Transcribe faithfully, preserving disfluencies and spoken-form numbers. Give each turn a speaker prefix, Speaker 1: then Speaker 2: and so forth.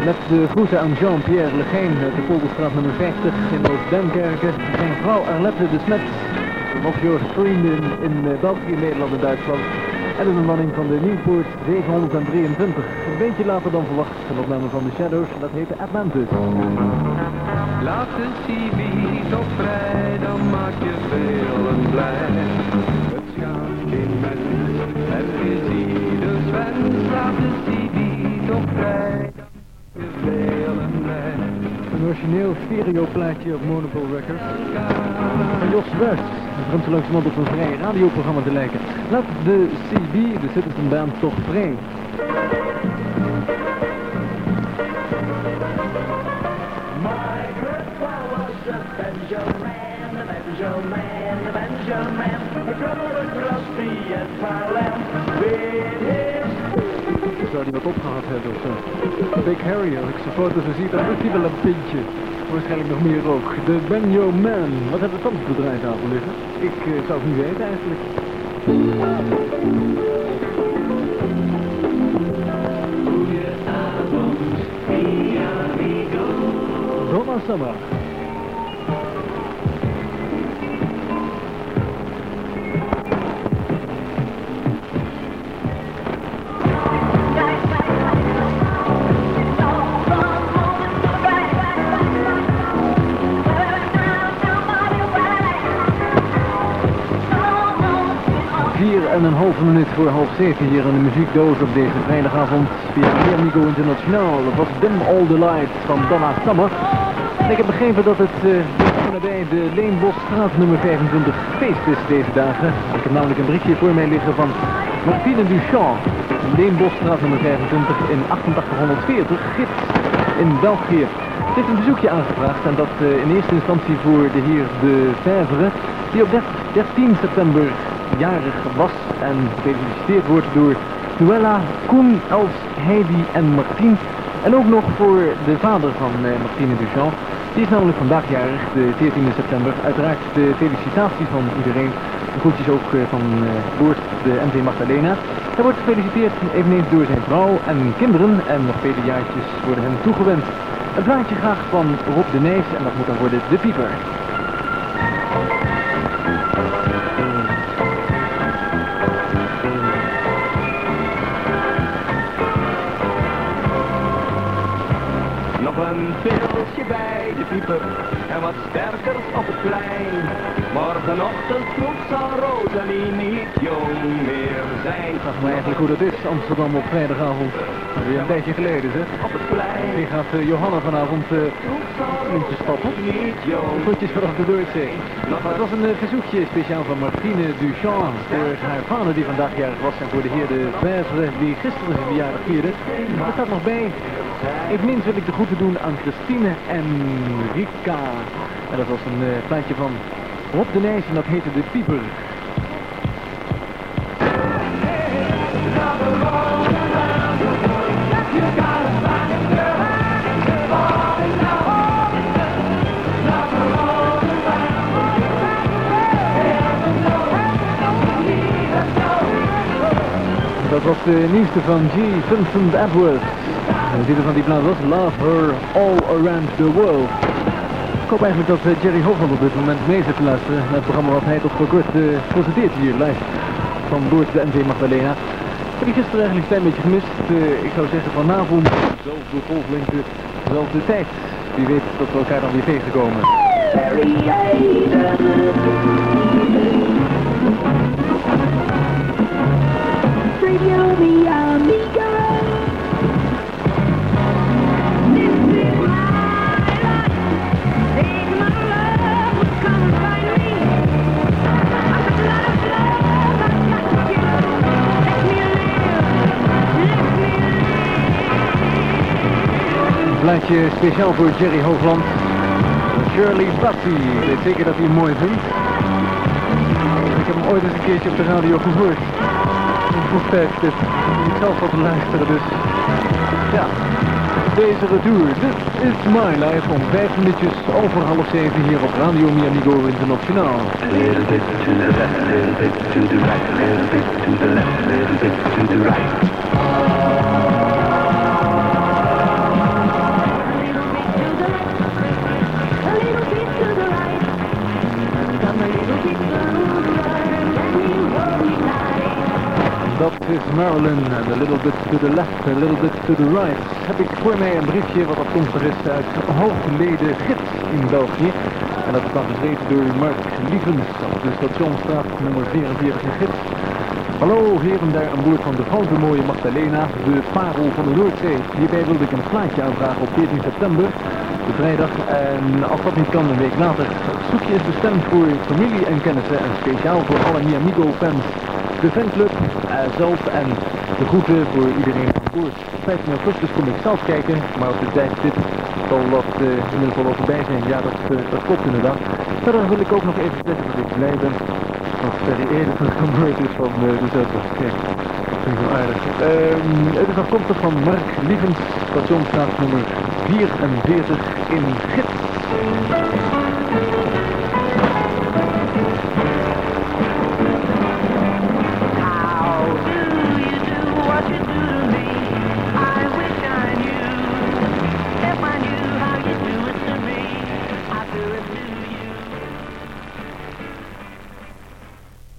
Speaker 1: Met de groeten aan Jean-Pierre Legeen uit de Polderstraat nummer vijftig in Oost-Duinkerken. Zijn vrouw Arlette de Smet, een offshore vrienden in, in België, Nederland en Duitsland. En een bemanning van de Nieuwpoort zevenhonderddrieëntwintig. Een beetje later dan verwacht, een opname van de Shadows, dat heette Atlantis.
Speaker 2: Laat de C V's op vrij, dan maak je velen blij. Het schaamt geen mens, het is ieders wens. Laat de C V's op vrij, dan maak je velen blij.
Speaker 1: Een origineel stereoplaatje op Monopol Records. Van Jos Wuist. Het begint zo langzamerhand op een vrij radioprogramma te lijken. Laat de C B, de Citizen Band, toch vrij. Zou die wat opgehad hebben of zo? Big Harry, als ik zijn foto's zo zie, dan doet hij wel een pintje. Waarschijnlijk nog meer ook. De Banjo Man. Wat hebben we dan op de draaitafel liggen? Ik uh, zou het niet weten eigenlijk.
Speaker 3: Goedenavond, mi amigo.
Speaker 1: Donna Summer. En een halve minuut voor half zeven hier aan de muziekdoos op deze vrijdagavond via Amigo Internationaal. Dat was Dim All the Light van Donna Summer. En ik heb begrepen dat het uh, bij de Leenbosstraat nummer vijfentwintig feest is deze dagen. Ik heb namelijk een briefje voor mij liggen van Martine Duchamp. Leenbosstraat nummer vijfentwintig in achtentachtighonderdveertig, gids in België. Ze heeft een bezoekje aangevraagd en dat uh, in eerste instantie voor de heer De Vijvere, die op dertien september jarig was en gefeliciteerd wordt door Noella, Koen, Els, Heidi en Martien. En ook nog voor de vader van uh, Martine Duchamp. Die is namelijk vandaag jarig, de veertiende september. Uiteraard de felicitaties van iedereen. De groetjes ook uh, van uh, Boert, de M V Magdalena. Hij wordt gefeliciteerd eveneens door zijn vrouw en kinderen. En nog vele jaartjes worden hem toegewenst. Een plaatje graag van Rob de Nijs en dat moet dan worden De Pieper.
Speaker 2: Een pilsje bij de pieper en wat sterker op het plein. Morgenochtend vroeg zal Rosalie niet jong meer zijn.
Speaker 1: Vraag me eigenlijk hoe dat is, Amsterdam op vrijdagavond. Weer een tijdje geleden zeg.
Speaker 2: Op het plein.
Speaker 1: Die gaat uh, Johanna vanavond uh, muntjes stappen.
Speaker 2: Niet jong.
Speaker 1: Groetjes vanaf de Noordzee. Het was een uh, verzoekje speciaal van Martine Duchamp voor haar vader die vandaag jarig was en voor de heer De Vijvere die gisteren zijn verjaardag vierde. Er staat nog bij. Eveneens wil ik de groeten doen aan Christine en Rika. En dat was een uh, plaatje van Rob de Nijs en dat heette De Pieper. Dat was de nieuwste van G. Vincent Edwards. De titel van die plaat was Love Her All Around the World. Ik hoop eigenlijk dat Jerry Hofman op dit moment mee zit te luisteren naar het programma wat hij tot voor kort uh, presenteert hier live van Boord de M V Magdalena. Ik heb je gisteren eigenlijk een klein beetje gemist. Uh, ik zou zeggen vanavond, dezelfde golflengte, dezelfde tijd. Wie weet dat we elkaar dan weer tegenkomen.
Speaker 3: Radio Mi Amigo.
Speaker 1: Een plaatje speciaal voor Jerry Hoogland. Shirley Bassey. Ik weet zeker dat hij hem mooi vindt. Ik heb hem ooit eens een keertje op de radio gehoord. Een vroeg tijdstip. Ik zelf wat te luisteren dus. Ja, deze retour. This is my life om vijf minuutjes over half zeven hier op Radio Mi Amigo Internationaal.
Speaker 4: A little bit to the left, a little bit to the right, a little bit to the left, a little bit to the right.
Speaker 1: Marilyn en a little bit to the left, a little bit to the right. Heb ik voor mij een briefje wat afkomstig is uit Hoogleden Gids in België. En dat is dan geschreven door Mark Lievens op de Stationsstraat nummer vierenveertig in Gids. Hallo heren daar aan boord van de grote mooie Magdalena, de parel van de Noordzee. Hierbij wilde ik een plaatje aanvragen op veertien september, de vrijdag. En als dat niet kan, een week later. Het zoekje is bestemd voor familie en kennissen en speciaal voor alle Mi Amigo fans. De fanclub uh, zelf en de groeten voor iedereen aan boord. vijftien augustus kom ik zelf kijken, maar op de tijd dit zal dat uh, in ieder geval wel voorbij zijn. Ja, dat, uh, dat klopt inderdaad. Verder wil ik ook nog even zeggen dat ik blij ben dat Ferry eerder gebeurd is van uh, de Zuidwest. Kijk, dat vind ik wel aardig. Um, het is afkomstig van Mark Lievens, Stationsstraat nummer vierenveertig in Gids.